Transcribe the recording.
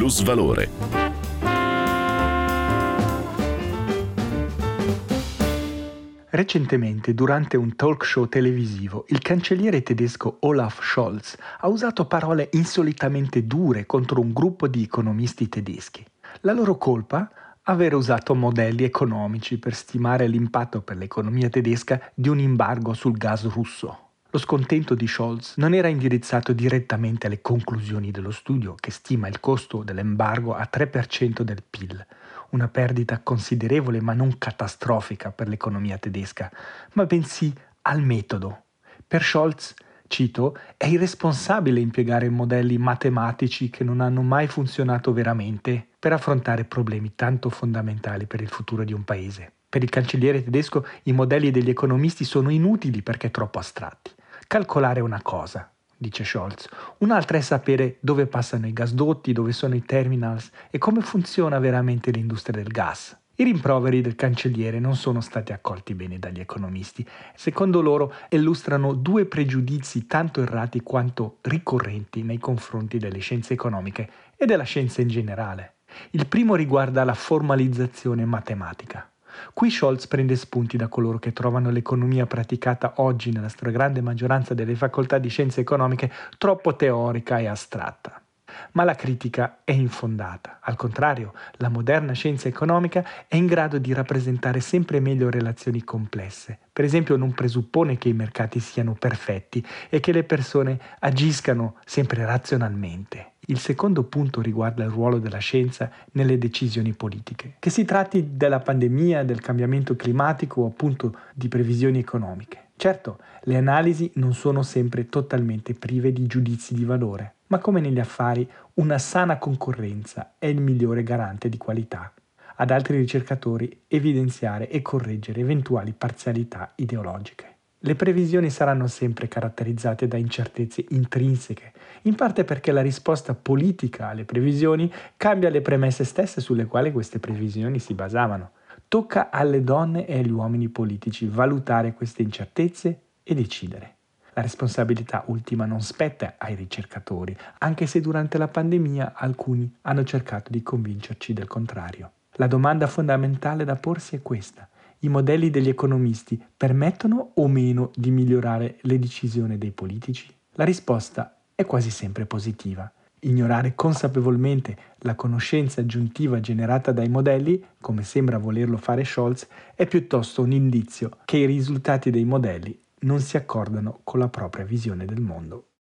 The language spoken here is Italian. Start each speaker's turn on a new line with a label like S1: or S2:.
S1: Plusvalore.
S2: Recentemente, durante un talk show televisivo, il cancelliere tedesco Olaf Scholz ha usato parole insolitamente dure contro un gruppo di economisti tedeschi. La loro colpa? Aver usato modelli economici per stimare l'impatto per l'economia tedesca di un embargo sul gas russo. Lo scontento di Scholz non era indirizzato direttamente alle conclusioni dello studio, che stima il costo dell'embargo a 3% del PIL, una perdita considerevole ma non catastrofica per l'economia tedesca, ma bensì al metodo. Per Scholz, cito, è irresponsabile impiegare modelli matematici che non hanno mai funzionato veramente per affrontare problemi tanto fondamentali per il futuro di un paese. Per il cancelliere tedesco i modelli degli economisti sono inutili perché troppo astratti. Calcolare è una cosa, dice Scholz, un'altra è sapere dove passano i gasdotti, dove sono i terminals e come funziona veramente l'industria del gas. I rimproveri del cancelliere non sono stati accolti bene dagli economisti. Secondo loro illustrano due pregiudizi tanto errati quanto ricorrenti nei confronti delle scienze economiche e della scienza in generale. Il primo riguarda la formalizzazione matematica. Qui Scholz prende spunti da coloro che trovano l'economia praticata oggi nella stragrande maggioranza delle facoltà di scienze economiche troppo teorica e astratta. Ma la critica è infondata. Al contrario, la moderna scienza economica è in grado di rappresentare sempre meglio relazioni complesse. Per esempio, non presuppone che i mercati siano perfetti e che le persone agiscano sempre razionalmente. Il secondo punto riguarda il ruolo della scienza nelle decisioni politiche. Che si tratti della pandemia, del cambiamento climatico o appunto di previsioni economiche. Certo, le analisi non sono sempre totalmente prive di giudizi di valore, ma come negli affari, una sana concorrenza è il migliore garante di qualità. Ad altri ricercatori evidenziare e correggere eventuali parzialità ideologiche. Le previsioni saranno sempre caratterizzate da incertezze intrinseche, in parte perché la risposta politica alle previsioni cambia le premesse stesse sulle quali queste previsioni si basavano. Tocca alle donne e agli uomini politici valutare queste incertezze e decidere. La responsabilità ultima non spetta ai ricercatori, anche se durante la pandemia alcuni hanno cercato di convincerci del contrario. La domanda fondamentale da porsi è questa: i modelli degli economisti permettono o meno di migliorare le decisioni dei politici? La risposta è quasi sempre positiva. Ignorare consapevolmente la conoscenza aggiuntiva generata dai modelli, come sembra volerlo fare Scholz, è piuttosto un indizio che i risultati dei modelli non si accordano con la propria visione del mondo.